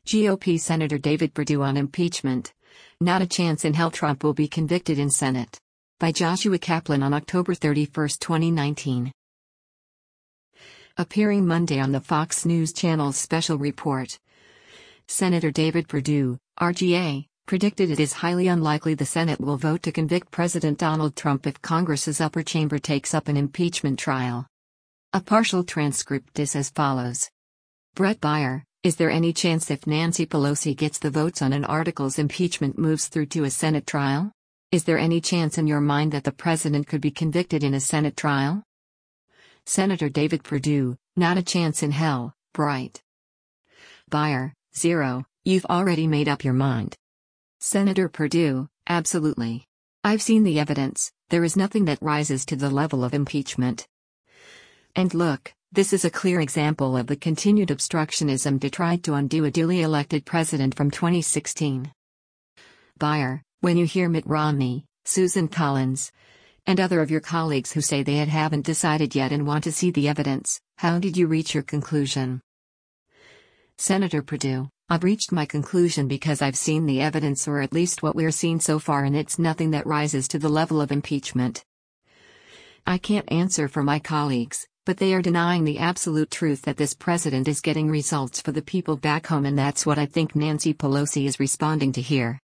GOP Senator David Perdue on impeachment. Not a chance in hell Trump will be convicted in Senate. By Joshua Kaplan on October 31, 2019. Appearing Monday on the Fox News Channel's special report, Senator David Perdue, RGA, predicted it is highly unlikely the Senate will vote to convict President Donald Trump if Congress's upper chamber takes up an impeachment trial. A partial transcript is as follows. Brett Baier, is there any chance if Nancy Pelosi gets the votes on an article's impeachment moves through to a Senate trial? Is there any chance in your mind that the president could be convicted in a Senate trial? Senator David Perdue, not a chance in hell, Bright. Baier, 0, you've already made up your mind. Senator Perdue, absolutely. I've seen the evidence, there is nothing that rises to the level of impeachment. And look, this is a clear example of the continued obstructionism to try to undo a duly elected president from 2016. Baier, when you hear Mitt Romney, Susan Collins, and other of your colleagues who say they haven't decided yet and want to see the evidence, how did you reach your conclusion? Senator Perdue, I've reached my conclusion because I've seen the evidence, or at least what we're seeing so far, and it's nothing that rises to the level of impeachment. I can't answer for my colleagues, but they are denying the absolute truth that this president is getting results for the people back home, and that's what I think Nancy Pelosi is responding to here.